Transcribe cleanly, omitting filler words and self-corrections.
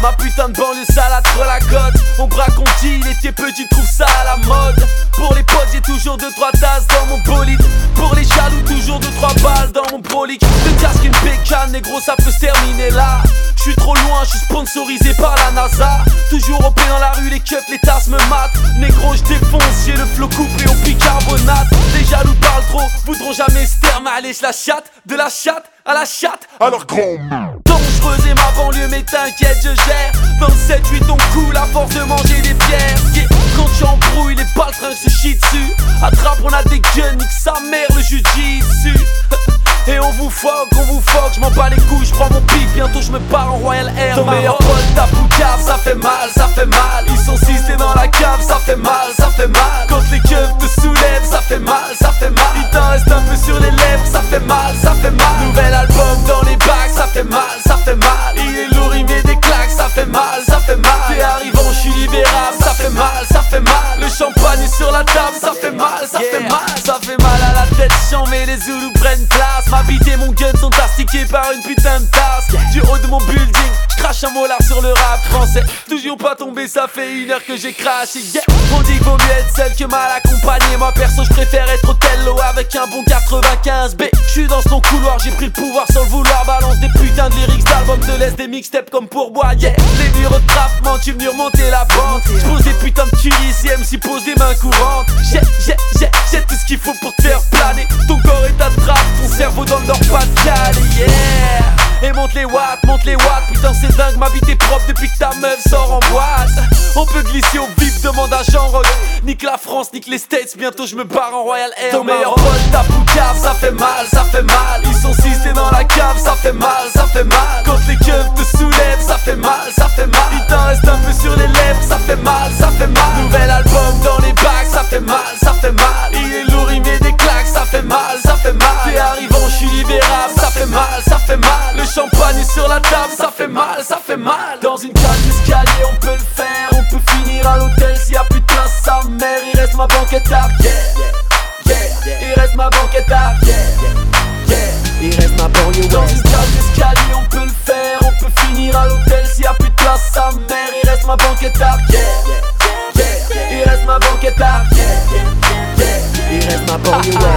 Ma putain de banlieue salade sur la côte. On braque, on dit, il était petit, trouve ça à la mode. Pour les potes, j'ai toujours 2-3 tasses dans mon bolide. Pour les jaloux, toujours 2-3 balles dans mon prolique. Le casque, une bécane, négro, ça peut se terminer là. J'suis trop loin, j'suis sponsorisé par la NASA. Toujours OP dans la rue, les keufs, les tasses me matent. Négro, j'défonce, j'ai le flow couplé au bicarbonate. Les jaloux parlent trop, voudront jamais se terme. Allez, j'la chatte, de la chatte à la chatte. Alors grand Dangereuse et ma banlieue, mais t'inquiète, je gère. Dans le 7-8, on coule à force de manger des pierres. Yeah. Quand tu embrouilles, les baltringues se chient dessus. Attrape, on a des guns, nique sa mère, le jujitsu. Et on vous fuck, je m'en bats les couilles, je prends mon pic, bientôt je me pars en Royal Air. Ton meilleur pote tape ou cave, ça fait mal, ça fait mal. Ils sont 6, t'es dans la cave, ça fait mal, ça fait mal. Quand les keufs te soulèvent, ça fait mal, ça fait mal. Il t'en reste un peu sur les lèvres, ça fait mal, ça fait mal. Nouvel album dans les bacs, ça fait mal, ça fait mal. Il est lourd, il met des claques, ça fait mal, ça fait mal. T'es arrivant, je suis libérable, ça fait mal, ça fait mal. Le champagne est sur la table, ça fait mal, ça fait mal. Ça fait mal à la tête, chiant, mais les Zoulous prennent place. Ma bite et mon gun sont astiqués par une putain de tasse. Du haut de mon building, j'crache un molar sur le rap français. Toujours pas tombé, ça fait 1 heure que j'ai craché. Yeah. On dit qu'il vaut mieux être seul que mal accompagné. Moi perso, j'préfère être Othello avec un bon 95B. J'suis dans son couloir, j'ai pris le pouvoir sans le vouloir. Balance des putains de lyrics d'albums, te laisse des mixtapes comme pourboire. Yeah. Les murs de trapement, tu venu remonter la pente. J'pose des putains de tueries ici, MC pose des mains courantes. J'ai tout ce qu'il faut pour te faire planer. Ton corps est à trappe, ton cerveau dans le Nord-Pas-de-Calais, yeah. Et monte les watts, putain c'est dingue, ma vie t'es propre depuis que ta meuf sort en boîte. On peut glisser au vif, demande à Jean Rock. Nique la France, nique les States, bientôt je me barre en Royal Air. Ton meilleur pote tape ou cave, ça fait mal, ça fait mal. Ils sont 6, t'es dans la cave, ça fait mal, ça fait mal. Quand les keufs te soulèvent, ça fait mal, ça fait mal. Il t'en reste un peu sur les lèvres, ça fait mal, ça fait mal. Nouvel album dans les bacs, ça fait mal, ça fait mal. Il est lourd, il met des claques, ça fait mal, ça fait mal. T'es arrivant, je suis libérable, ça fait mal, ça fait mal. Le champagne est sur la table, ça fait mal, ça fait mal. Dans une cage d'escalier, on peut le faire. On peut finir à l'hôtel s'il y a plus de place, sa mère. Il reste ma banquette à il reste ma banquette à il reste ma banlieue. Dans une cage d'escalier, on peut le faire. On peut finir à l'hôtel s'il y a plus de place, sa mère. Il reste ma banquette à il reste ma banquette à il reste ma banlieue.